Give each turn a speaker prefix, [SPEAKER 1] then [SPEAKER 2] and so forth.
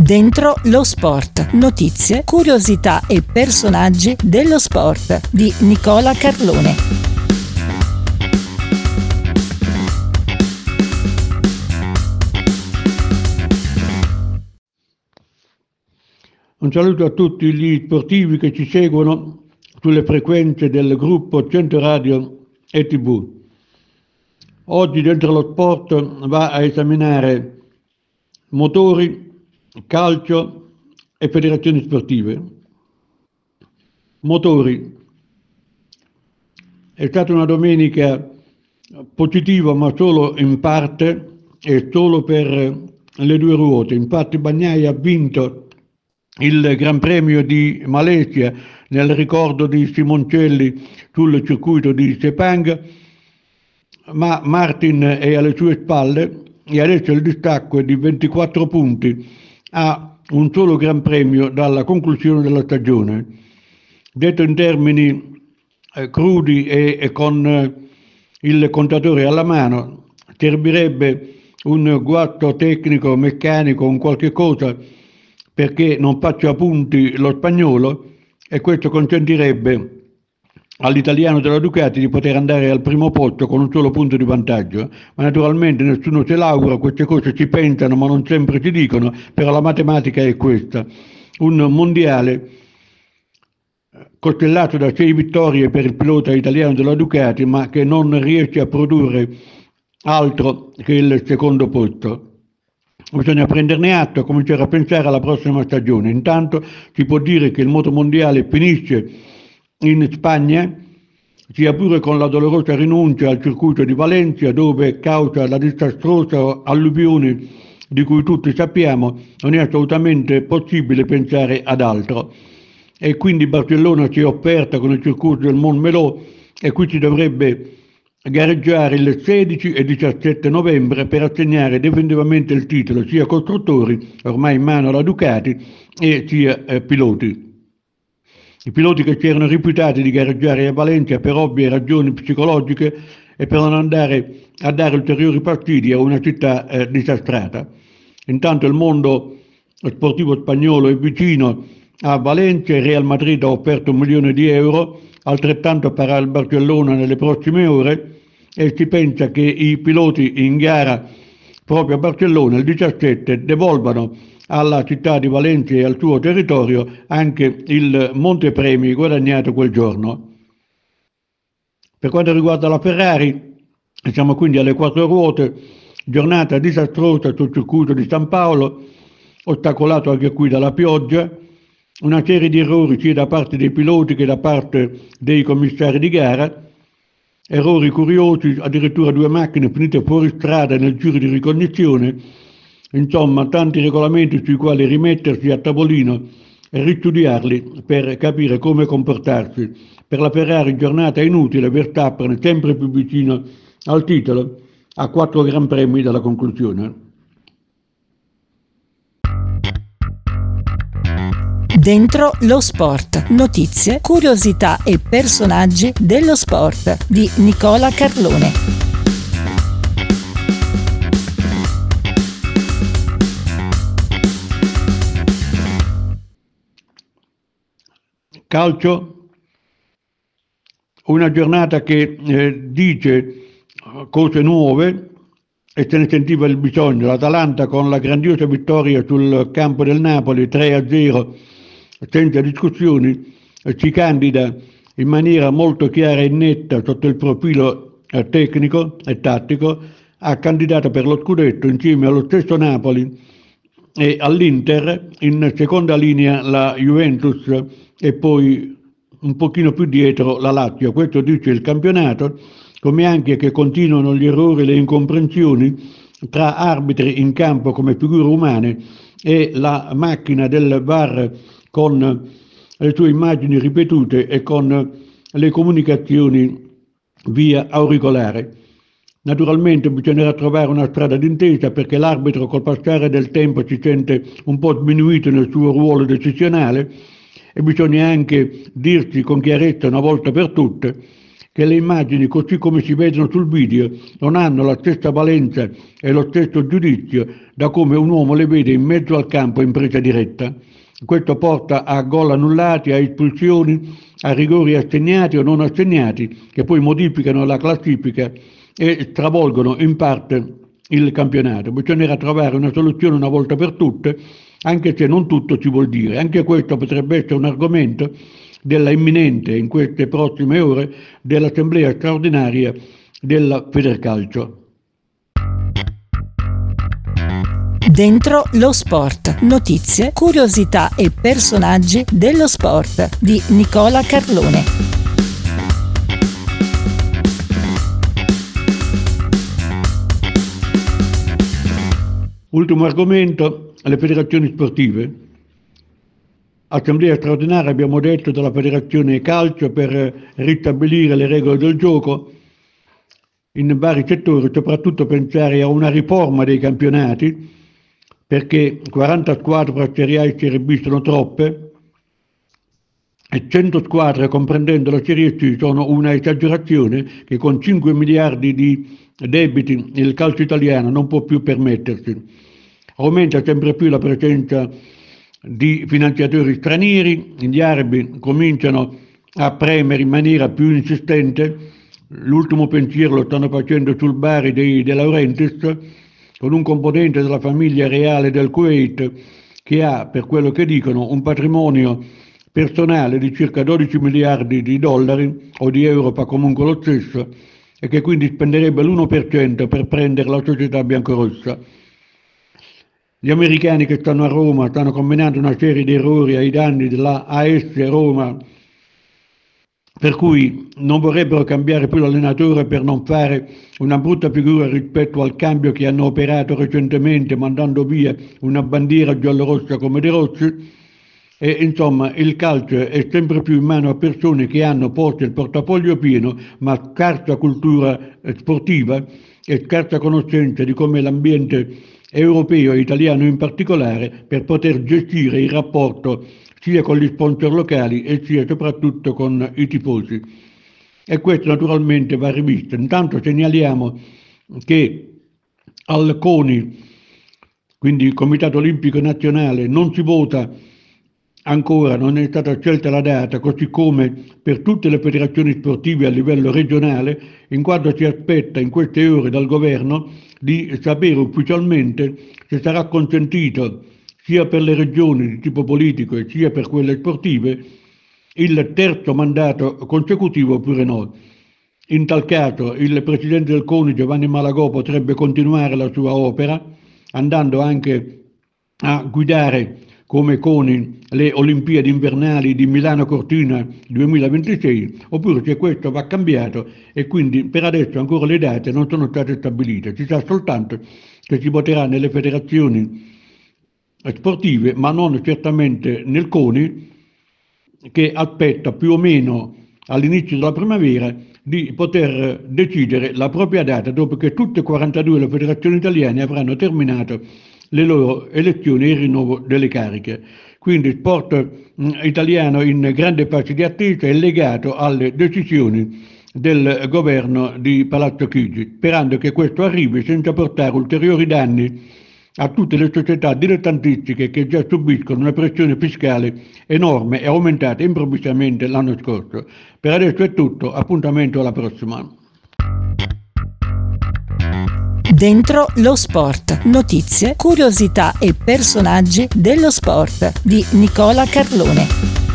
[SPEAKER 1] Dentro lo sport. Notizie, curiosità e personaggi dello sport di Nicola Carlone.
[SPEAKER 2] Un saluto a tutti gli sportivi che ci seguono sulle frequenze del gruppo 100 Radio e TV. Oggi Dentro lo sport va a esaminare motori, calcio e federazioni sportive. Motori. È stata una domenica positiva, ma solo in parte e solo per le due ruote. Infatti Bagnaia ha vinto il Gran Premio di Malesia nel ricordo di Simoncelli sul circuito di Sepang, ma Martin è alle sue spalle e adesso il distacco è di 24 punti a un solo Gran Premio dalla conclusione della stagione. Detto in termini crudi e con il contatore alla mano, servirebbe un guasto tecnico, meccanico, un qualche cosa perché non faccia punti lo spagnolo, e questo consentirebbe all'italiano della Ducati di poter andare al primo posto con un solo punto di vantaggio. Ma naturalmente nessuno se l'augura, queste cose si pensano ma non sempre si dicono, però la matematica è questa. Un mondiale costellato da 6 vittorie per il pilota italiano della Ducati, ma che non riesce a produrre altro che il secondo posto. Bisogna prenderne atto e cominciare a pensare alla prossima stagione. Intanto si può dire che il motomondiale finisce in Spagna, sia pure con la dolorosa rinuncia al circuito di Valencia, dove, causa la disastrosa alluvione di cui tutti sappiamo, non è assolutamente possibile pensare ad altro. E quindi Barcellona si è offerta con il circuito del Montmeló, e qui si dovrebbe gareggiare il 16 e 17 novembre per assegnare definitivamente il titolo sia costruttori, ormai in mano alla Ducati, e sia piloti. I piloti che si erano rifiutati di gareggiare a Valencia per ovvie ragioni psicologiche e per non andare a dare ulteriori fastidi a una città disastrata. Intanto il mondo sportivo spagnolo è vicino a Valencia. Il Real Madrid ha offerto 1 milione di euro, altrettanto farà il Barcellona nelle prossime ore, e si pensa che i piloti in gara proprio a Barcellona il 17 devolvano alla città di Valencia e al suo territorio anche il montepremi guadagnato quel giorno. Per quanto riguarda la Ferrari, siamo quindi alle 4 ruote, giornata disastrosa sul circuito di San Paolo, ostacolato anche qui dalla pioggia, una serie di errori sia da parte dei piloti che da parte dei commissari di gara, errori curiosi, addirittura 2 macchine finite fuori strada nel giro di ricognizione. Insomma, tanti regolamenti sui quali rimettersi a tavolino e ristudiarli per capire come comportarsi. Per la Ferrari giornata inutile, Verstappen sempre più vicino al titolo, a 4 Gran Premi dalla conclusione.
[SPEAKER 1] Dentro lo sport. Notizie, curiosità e personaggi dello sport di Nicola Carlone.
[SPEAKER 2] Calcio, una giornata che dice cose nuove e se ne sentiva il bisogno. L'Atalanta, con la grandiosa vittoria sul campo del Napoli 3-0 senza discussioni, si candida in maniera molto chiara e netta sotto il profilo tecnico e tattico a candidato per lo scudetto insieme allo stesso Napoli e all'Inter. In seconda linea la Juventus e poi un pochino più dietro la Lazio. Questo dice il campionato, come anche che continuano gli errori e le incomprensioni tra arbitri in campo come figure umane e la macchina del VAR con le sue immagini ripetute e con le comunicazioni via auricolare. Naturalmente bisognerà trovare una strada d'intesa, perché l'arbitro col passare del tempo si sente un po' diminuito nel suo ruolo decisionale, e bisogna anche dirsi con chiarezza una volta per tutte che le immagini, così come si vedono sul video, non hanno la stessa valenza e lo stesso giudizio da come un uomo le vede in mezzo al campo in presa diretta. Questo porta a gol annullati, a espulsioni, a rigori assegnati o non assegnati, che poi modificano la classifica e stravolgono in parte il campionato. Bisognerà trovare una soluzione una volta per tutte, anche se non tutto ci vuol dire. Anche questo potrebbe essere un argomento della imminente, in queste prossime ore, dell'assemblea straordinaria della Federcalcio.
[SPEAKER 1] Dentro lo sport. Notizie, curiosità e personaggi dello sport di Nicola Carlone.
[SPEAKER 2] Ultimo argomento, le federazioni sportive. Assemblea straordinaria, abbiamo detto, della Federazione Calcio per ristabilire le regole del gioco in vari settori, soprattutto pensare a una riforma dei campionati, perché 40 squadre fra Serie A e Serie B sono troppe e 100 squadre comprendendo la Serie C sono una esagerazione che con 5 miliardi di debiti il calcio italiano non può più permettersi. Aumenta sempre più la presenza di finanziatori stranieri, gli arabi cominciano a premere in maniera più insistente, l'ultimo pensiero lo stanno facendo sul Bari De Laurentiis, con un componente della famiglia reale del Kuwait che ha, per quello che dicono, un patrimonio personale di circa 12 miliardi di dollari o di euro, fa comunque lo stesso, e che quindi spenderebbe l'1% per prendere la società biancorossa. Gli americani che stanno a Roma stanno combinando una serie di errori ai danni della AS Roma, per cui non vorrebbero cambiare più l'allenatore per non fare una brutta figura rispetto al cambio che hanno operato recentemente mandando via una bandiera giallorossa come De Rossi. E insomma il calcio è sempre più in mano a persone che hanno forse il portafoglio pieno ma scarsa cultura sportiva e scarsa conoscenza di come l'ambiente europeo e italiano in particolare per poter gestire il rapporto sia con gli sponsor locali e sia soprattutto con i tifosi. E questo naturalmente va rivisto. Intanto segnaliamo che al CONI, quindi il Comitato Olimpico Nazionale, non si vota ancora, non è stata scelta la data, così come per tutte le federazioni sportive a livello regionale, in quanto si aspetta in queste ore dal governo di sapere ufficialmente se sarà consentito sia per le regioni di tipo politico e sia per quelle sportive il terzo mandato consecutivo oppure no. In tal caso il presidente del CONI Giovanni Malagò potrebbe continuare la sua opera, andando anche a guidare come CONI le Olimpiadi invernali di Milano Cortina 2026, oppure se questo va cambiato e quindi per adesso ancora le date non sono state stabilite. Si sa soltanto che si voterà nelle federazioni sportive, ma non certamente nel CONI, che aspetta più o meno all'inizio della primavera di poter decidere la propria data dopo che tutte e 42 le federazioni italiane avranno terminato le loro elezioni e il rinnovo delle cariche. Quindi il sport italiano in grande fase di attesa è legato alle decisioni del governo di Palazzo Chigi, sperando che questo arrivi senza portare ulteriori danni a tutte le società dilettantistiche che già subiscono una pressione fiscale enorme e aumentata improvvisamente l'anno scorso. Per adesso è tutto, appuntamento alla prossima.
[SPEAKER 1] Dentro lo sport. Notizie, curiosità e personaggi dello sport di Nicola Carlone.